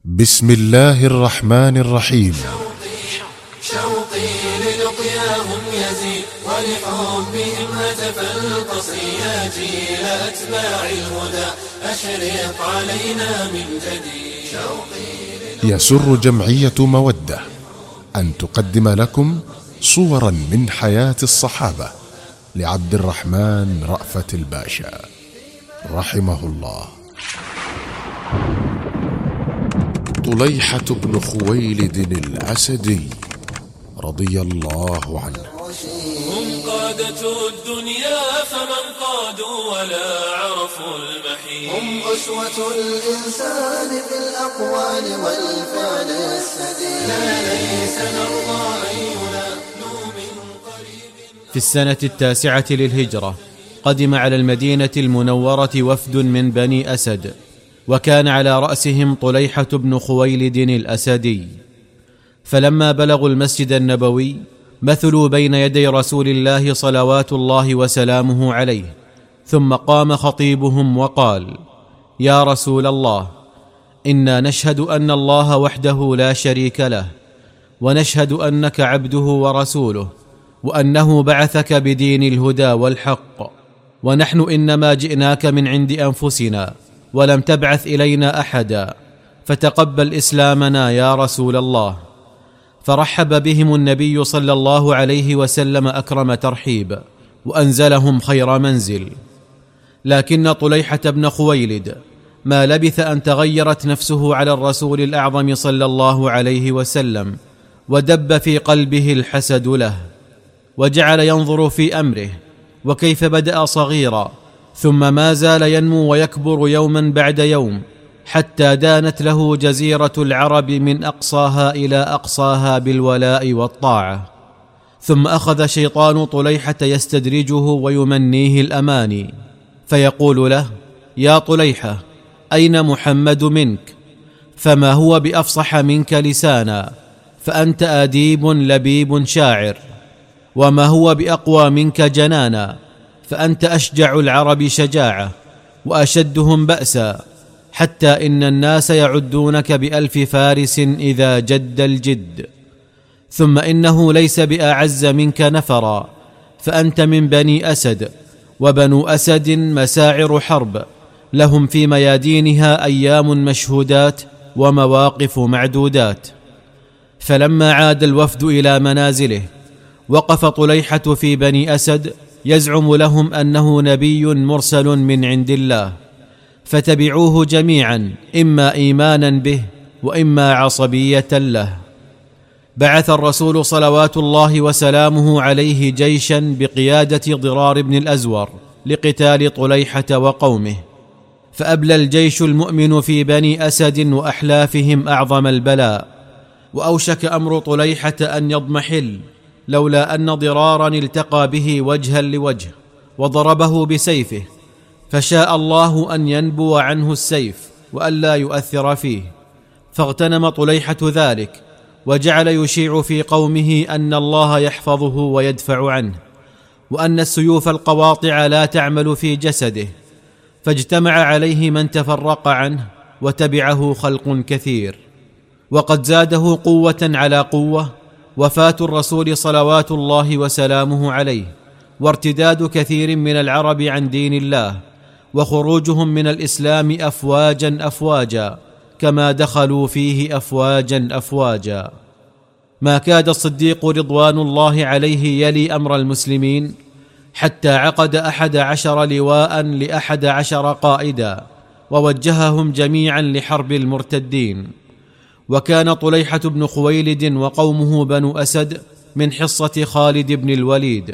بسم الله الرحمن الرحيم. شوقي للقياهم يزيد ولحبهم هتف القصر يا جيل أتباع الهدى أشرق علينا من جديد. يسر جمعية مودة أن تقدم لكم صورا من حياة الصحابة لعبد الرحمن رأفت الباشا رحمه الله. طليحة بن خويلد الأسدي رضي الله عنه. هم قادة الدنيا فمن قادوا ولا عرفوا المحيط. هم أسوة الإنسان في الأقوال والفعل السديد. لا ليس نرضى أن ينالوا من قريب. في السنة 9 للهجرة قدم على المدينة المنورة وفد من بني أسد، وكان على رأسهم طليحة بن خويلد الأسدي. فلما بلغوا المسجد النبوي مثلوا بين يدي رسول الله صلوات الله وسلامه عليه، ثم قام خطيبهم وقال: يا رسول الله، إنا نشهد أن الله وحده لا شريك له، ونشهد أنك عبده ورسوله، وأنه بعثك بدين الهدى والحق، ونحن إنما جئناك من عند أنفسنا ولم تبعث إلينا أحدا، فتقبل إسلامنا يا رسول الله. فرحب بهم النبي صلى الله عليه وسلم أكرم ترحيب، وأنزلهم خير منزل. لكن طليحة بن خويلد ما لبث أن تغيرت نفسه على الرسول الأعظم صلى الله عليه وسلم، ودب في قلبه الحسد له، وجعل ينظر في أمره، وكيف بدأ صغيرا ثم ما زال ينمو ويكبر يوما بعد يوم، حتى دانت له جزيرة العرب من أقصاها إلى أقصاها بالولاء والطاعة. ثم أخذ شيطان طليحة يستدرجه ويمنيه الأماني، فيقول له: يا طليحة، أين محمد منك؟ فما هو بأفصح منك لسانا، فأنت أديب لبيب شاعر. وما هو بأقوى منك جنانا، فأنت أشجع العرب شجاعة وأشدهم بأسا، حتى إن الناس يعدونك بألف فارس إذا جد الجد. ثم إنه ليس بأعز منك نفرا، فأنت من بني أسد، وبنو أسد مساعر حرب، لهم في ميادينها أيام مشهودات ومواقف معدودات. فلما عاد الوفد إلى منازله وقف طليحة في بني أسد يزعم لهم أنه نبي مرسل من عند الله، فتبعوه جميعا، إما إيمانا به وإما عصبية له. بعث الرسول صلوات الله وسلامه عليه جيشا بقيادة ضرار بن الأزور لقتال طليحة وقومه، فأبلى الجيش المؤمن في بني أسد وأحلافهم أعظم البلاء، وأوشك أمر طليحة أن يضمحل، لولا أن ضرارا التقى به وجها لوجه وضربه بسيفه، فشاء الله أن ينبو عنه السيف وألا يؤثر فيه، فاغتنم طليحة ذلك، وجعل يشيع في قومه أن الله يحفظه ويدفع عنه، وأن السيوف القواطع لا تعمل في جسده، فاجتمع عليه من تفرق عنه وتبعه خلق كثير. وقد زاده قوة على قوة وفاة الرسول صلوات الله وسلامه عليه، وارتداد كثير من العرب عن دين الله، وخروجهم من الإسلام أفواجا أفواجا، كما دخلوا فيه أفواجا أفواجا. ما كاد الصديق رضوان الله عليه يلي أمر المسلمين، حتى عقد 11 لواء ل11 قائدا، ووجههم جميعا لحرب المرتدين. وكان طليحة بن خويلد وقومه بنو أسد من حصة خالد بن الوليد،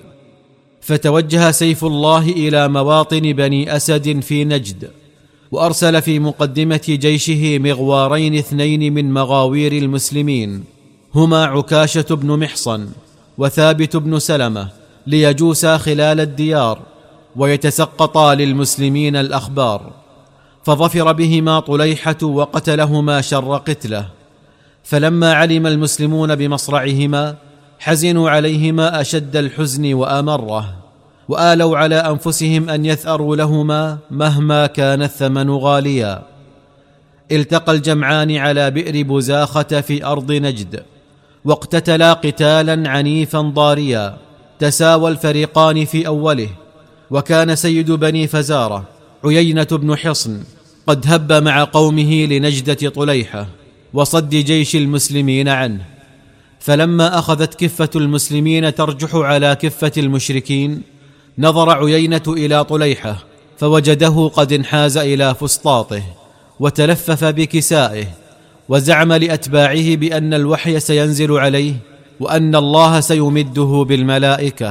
فتوجه سيف الله إلى مواطن بني أسد في نجد، وأرسل في مقدمة جيشه مغوارين 2 من مغاوير المسلمين، هما عكاشة بن محصن وثابت بن سلمة، ليجوسا خلال الديار ويتسقطا للمسلمين الأخبار. فظفر بهما طليحة وقتلهما شر قتله. فلما علم المسلمون بمصرعهما حزنوا عليهما أشد الحزن وأمره، وآلوا على أنفسهم أن يثأروا لهما مهما كان الثمن غاليا. التقى الجمعان على بئر بزاخة في أرض نجد، واقتتلا قتالا عنيفا ضاريا، تساوى الفريقان في أوله. وكان سيد بني فزارة عيينة بن حصن قد هب مع قومه لنجدة طليحة وصد جيش المسلمين عنه. فلما أخذت كفة المسلمين ترجح على كفة المشركين، نظر عيينة إلى طليحة فوجده قد انحاز إلى فسطاطه وتلفف بكسائه، وزعم لأتباعه بأن الوحي سينزل عليه وأن الله سيمده بالملائكة.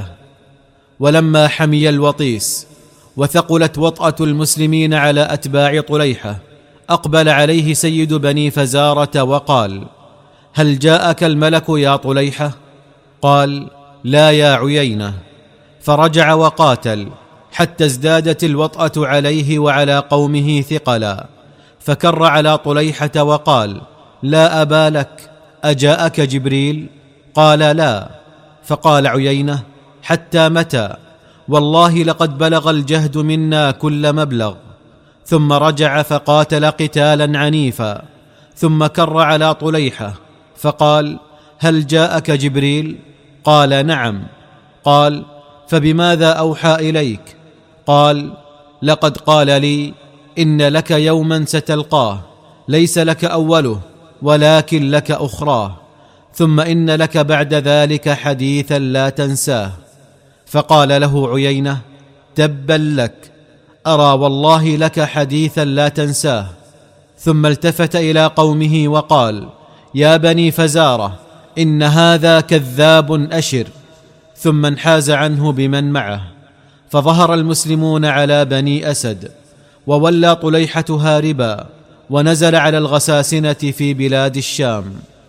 ولما حمي الوطيس وثقلت وطأة المسلمين على أتباع طليحة، أقبل عليه سيد بني فزارة وقال: هل جاءك الملك يا طليحة؟ قال: لا يا عيينة. فرجع وقاتل حتى ازدادت الوطأة عليه وعلى قومه ثقلا، فكر على طليحة وقال: لا أبا لك، أجاءك جبريل؟ قال: لا. فقال عيينة: حتى متى؟ والله لقد بلغ الجهد منا كل مبلغ. ثم رجع فقاتل قتالا عنيفا، ثم كر على طليحة فقال: هل جاءك جبريل؟ قال: نعم. قال: فبماذا أوحى إليك؟ قال: لقد قال لي: إن لك يوما ستلقاه ليس لك أوله ولكن لك أخراه، ثم إن لك بعد ذلك حديثا لا تنساه. فقال له عيينة: تبا لك، أرى والله لك حديثا لا تنساه. ثم التفت إلى قومه وقال: يا بني فزارة، إن هذا كذاب أشر. ثم انحاز عنه بمن معه، فظهر المسلمون على بني أسد، وولى طليحة هاربا، ونزل على الغساسنة في بلاد الشام.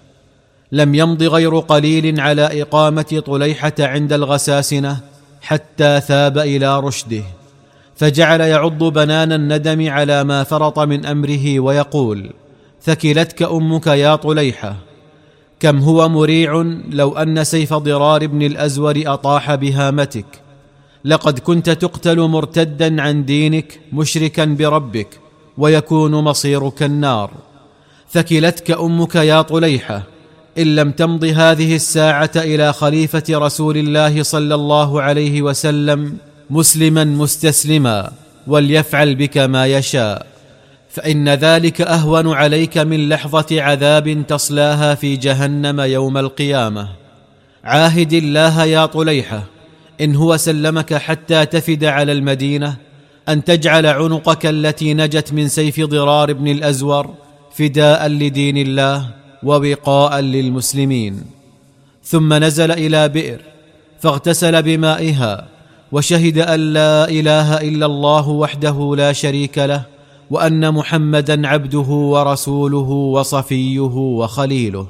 لم يمض غير قليل على إقامة طليحة عند الغساسنة حتى ثاب إلى رشده، فجعل يعض بنان الندم على ما فرط من أمره ويقول: ثكلتك أمك يا طليحة. كم هو مريع لو أن سيف ضرار بن الأزور أطاح بهامتك، لقد كنت تقتل مرتدا عن دينك مشركا بربك، ويكون مصيرك النار. ثكلتك أمك يا طليحة، إن لم تمض هذه الساعة إلى خليفة رسول الله صلى الله عليه وسلم مسلما مستسلما، وليفعل بك ما يشاء، فإن ذلك أهون عليك من لحظة عذاب تصلاها في جهنم يوم القيامة. عاهد الله يا طليحة، إن هو سلمك حتى تفد على المدينة، أن تجعل عنقك التي نجت من سيف ضرار بن الأزور فداء لدين الله ووقاء للمسلمين. ثم نزل إلى بئر فاغتسل بمائها، وشهد أن لا إله إلا الله وحده لا شريك له، وأن محمدا عبده ورسوله وصفيه وخليله.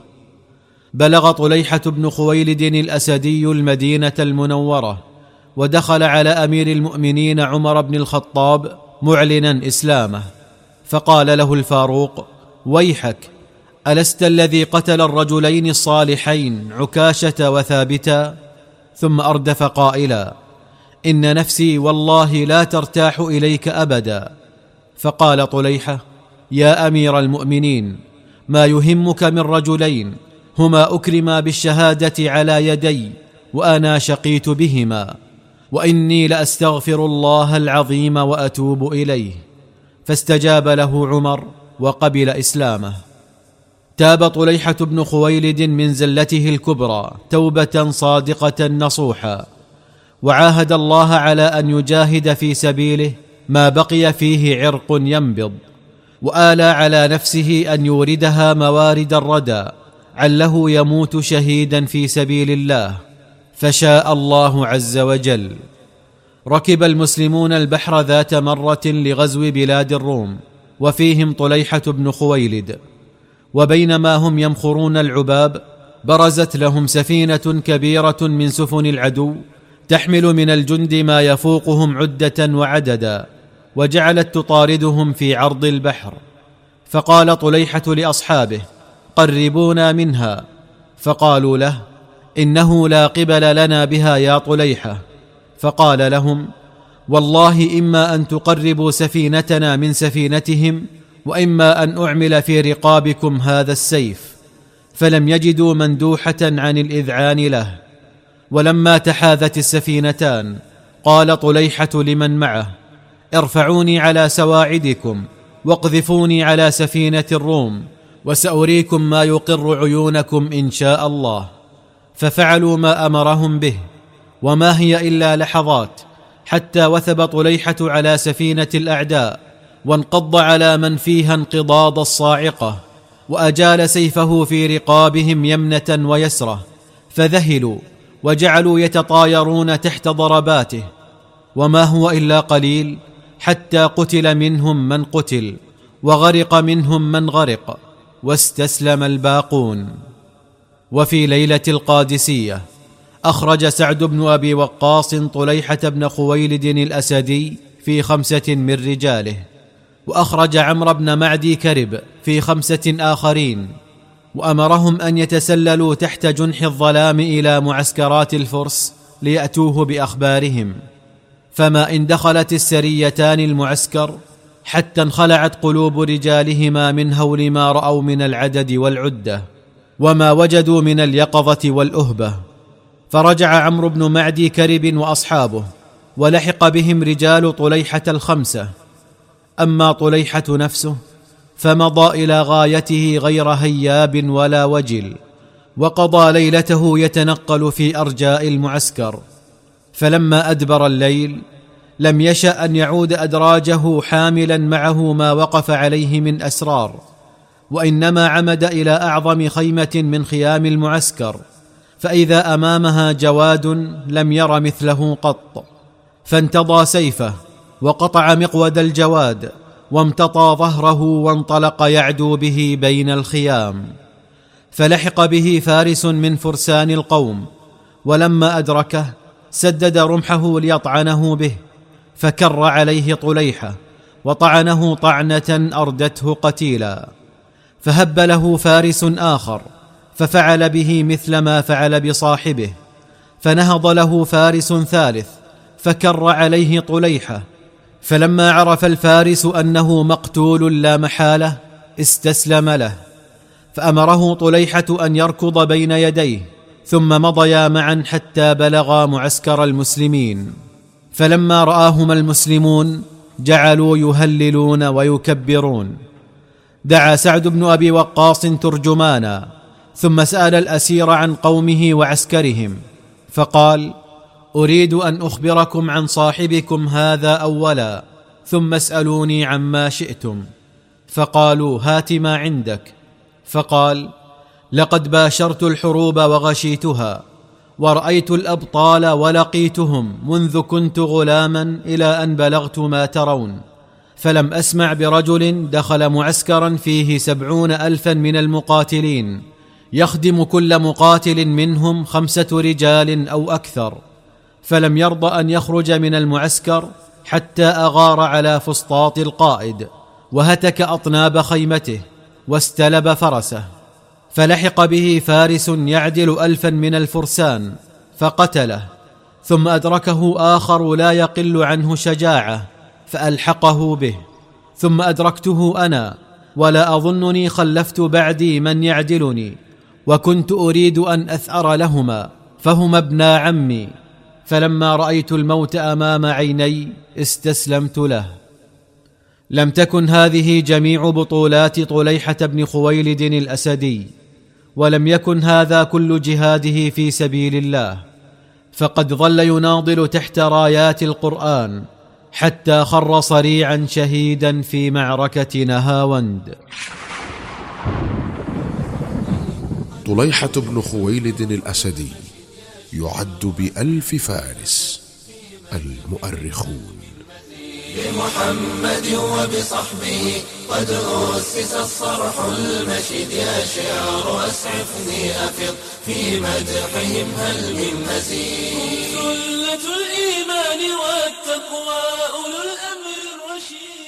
بلغ طليحة بن خويلد الأسدي المدينة المنورة، ودخل على أمير المؤمنين عمر بن الخطاب معلنا إسلامه، فقال له الفاروق: ويحك، ألست الذي قتل الرجلين الصالحين عكاشة وثابتا؟ ثم أردف قائلا: إن نفسي والله لا ترتاح إليك أبدا. فقال طليحة: يا أمير المؤمنين، ما يهمك من رجلين هما أكرما بالشهادة على يدي، وأنا شقيت بهما، وإني لأستغفر الله العظيم وأتوب إليه. فاستجاب له عمر وقبل إسلامه. تاب طليحة بن خويلد من زلته الكبرى توبة صادقة نصوحا، وعاهد الله على أن يجاهد في سبيله ما بقي فيه عرق ينبض، وآلى على نفسه أن يوردها موارد الردى عله يموت شهيدا في سبيل الله، فشاء الله عز وجل. ركب المسلمون البحر ذات مرة لغزو بلاد الروم، وفيهم طليحة بن خويلد، وبينما هم يمخرون العباب برزت لهم سفينة كبيرة من سفن العدو تحمل من الجند ما يفوقهم عدة وعددا، وجعلت تطاردهم في عرض البحر. فقال طليحة لأصحابه: قربونا منها. فقالوا له: إنه لا قبل لنا بها يا طليحة. فقال لهم: والله إما أن تقربوا سفينتنا من سفينتهم، وإما أن أعمل في رقابكم هذا السيف. فلم يجدوا مندوحة عن الإذعان له. ولما تحاذت السفينتان قال طليحة لمن معه: ارفعوني على سواعدكم واقذفوني على سفينة الروم، وسأريكم ما يقر عيونكم إن شاء الله. ففعلوا ما أمرهم به، وما هي إلا لحظات حتى وثب طليحة على سفينة الأعداء، وانقض على من فيها انقضاض الصاعقة، وأجال سيفه في رقابهم يمنة ويسرة، فذهلوا وجعلوا يتطايرون تحت ضرباته. وما هو إلا قليل حتى قتل منهم من قتل، وغرق منهم من غرق، واستسلم الباقون. وفي ليلة القادسية أخرج سعد بن أبي وقاص طليحة بن خويلد الأسدي في 5 من رجاله، وأخرج عمرو بن معدي كرب في 5 آخرين، وأمرهم أن يتسللوا تحت جنح الظلام إلى معسكرات الفرس ليأتوه بأخبارهم. فما إن دخلت السريتان المعسكر حتى انخلعت قلوب رجالهما من هول ما رأوا من العدد والعدة، وما وجدوا من اليقظة والأهبة. فرجع عمرو بن معدي كرب وأصحابه، ولحق بهم رجال طليحة 5. أما طليحة نفسه فمضى إلى غايته غير هياب ولا وجل، وقضى ليلته يتنقل في أرجاء المعسكر. فلما أدبر الليل لم يشأ أن يعود أدراجه حاملا معه ما وقف عليه من أسرار، وإنما عمد إلى أعظم خيمة من خيام المعسكر، فإذا أمامها جواد لم ير مثله قط، فانتضى سيفه وقطع مقود الجواد، وامتطى ظهره وانطلق يعدو به بين الخيام. فلحق به فارس من فرسان القوم، ولما أدركه سدد رمحه ليطعنه به، فكر عليه طليحة وطعنه طعنة أردته قتيلا. فهب له فارس آخر ففعل به مثل ما فعل بصاحبه، فنهض له فارس ثالث فكر عليه طليحة، فلما عرف الفارس أنه مقتول لا محالة استسلم له، فأمره طليحة أن يركض بين يديه، ثم مضيا معا حتى بلغا معسكر المسلمين. فلما رآهما المسلمون جعلوا يهللون ويكبرون. دعا سعد بن أبي وقاص ترجمانا، ثم سأل الأسير عن قومه وعسكرهم، فقال: أريد أن أخبركم عن صاحبكم هذا أولا، ثم اسألوني عما شئتم. فقالوا: هات ما عندك. فقال: لقد باشرت الحروب وغشيتها، ورأيت الأبطال ولقيتهم منذ كنت غلاما إلى أن بلغت ما ترون، فلم أسمع برجل دخل معسكرا فيه 70,000 من المقاتلين يخدم كل مقاتل منهم 5 رجال أو أكثر، فلم يرض أن يخرج من المعسكر حتى أغار على فسطاط القائد، وهتك أطناب خيمته، واستلب فرسه. فلحق به فارس يعدل 1000 من الفرسان فقتله، ثم أدركه آخر لا يقل عنه شجاعة فألحقه به، ثم أدركته أنا، ولا أظنني خلفت بعدي من يعدلني، وكنت أريد أن أثأر لهما فهما ابنا عمي، فلما رأيت الموت أمام عيني استسلمت له. لم تكن هذه جميع بطولات طليحة بن خويلد الأسدي، ولم يكن هذا كل جهاده في سبيل الله، فقد ظل يناضل تحت رايات القرآن حتى خر صريعا شهيدا في معركة نهاوند. طليحة بن خويلد الأسدي يعد ب1000 فارس. المؤرخون: بمحمد وبصحبه قد أسس الصرح المشيد، يا شعر أسعفني أفض في مدحهم هل من مزيد. سلة الإيمان والتقوى أولو الأمر الرشيد.